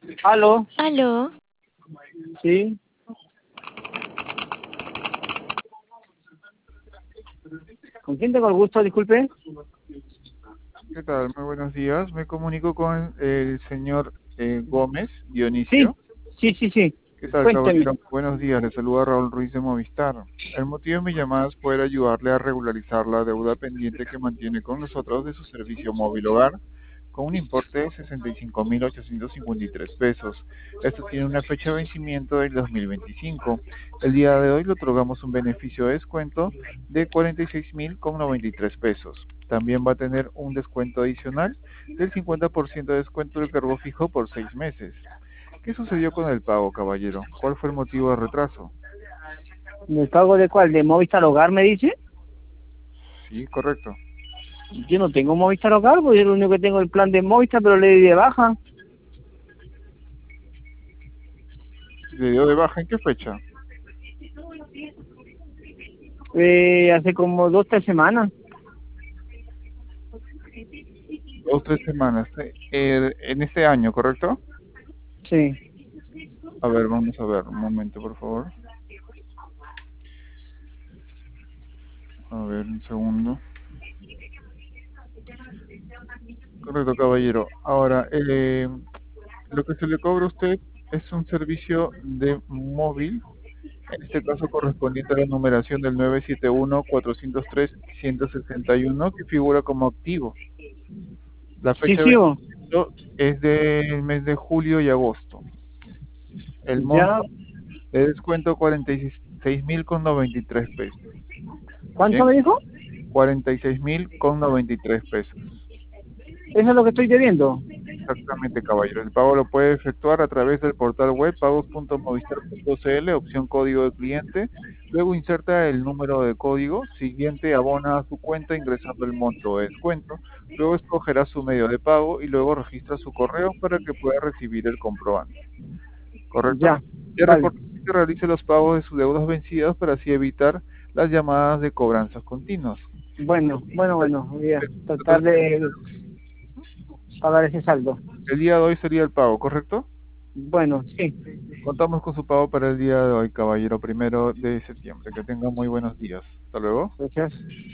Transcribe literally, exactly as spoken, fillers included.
Aló, Aló, sí, ¿con quién tengo el gusto? Disculpe. ¿Qué tal? Muy buenos días. Me comunico con el señor eh, Gómez Sí, Dionisio. sí, sí, sí. ¿Qué tal, Cuénteme. caballero? Buenos días. Le saluda Raúl Ruiz de Movistar. El motivo de mi llamada es poder ayudarle a regularizar la deuda pendiente que mantiene con nosotros de su servicio móvil hogar con un importe de sesenta y cinco mil ochocientos cincuenta y tres pesos. Esto tiene una fecha de vencimiento del dos mil veinticinco. El día de hoy le otorgamos un beneficio de descuento de cuarenta y seis mil con noventa y tres pesos. También va a tener un descuento adicional del cincuenta por ciento de descuento del cargo fijo por seis meses. ¿Qué sucedió con el pago, caballero? ¿Cuál fue el motivo de retraso? ¿Me pago de cuál? ¿De Movistar Hogar me dice? Sí, correcto. Yo no tengo Movistar Hogar, pues yo lo único que tengo es el plan de Movistar, pero le di de baja. ¿Le dio de baja en qué fecha? Eh, hace como dos, tres semanas. Dos, tres semanas. Eh, eh, en este año, ¿correcto? Sí. A ver, vamos a ver, un momento, por favor. A ver, un segundo. Correcto, caballero. Ahora, eh, lo que se le cobra a usted es un servicio de móvil, en este caso correspondiente a la numeración del nueve siete uno cuatro cero tres uno seis uno, que figura como activo. La Sí, fecha de sí, oh. vencimiento es del mes de julio y agosto. El Ya. monto de descuento cuarenta y seis mil con noventa y tres pesos. ¿Cuánto Bien, me dijo? cuarenta y seis mil con noventa y tres pesos. Eso es lo que estoy debiendo. Exactamente, caballero. El pago lo puede efectuar a través del portal web pagos punto movistar punto cl, opción código de cliente. Luego inserta el número de código. Siguiente, abona a su cuenta ingresando el monto de descuento. Luego escogerá su medio de pago y luego registra su correo para que pueda recibir el comprobante. ¿Correcto? Ya. Y Vale. recuerde que realice los pagos de sus deudas vencidas para así evitar las llamadas de cobranzas continuas. Bueno, bueno, bueno. Voy a tratar de pagar ese saldo. El día de hoy sería el pago, ¿correcto? Bueno, sí. Contamos con su pago para el día de hoy, caballero, primero de septiembre. Que tenga muy buenos días. Hasta luego. Gracias.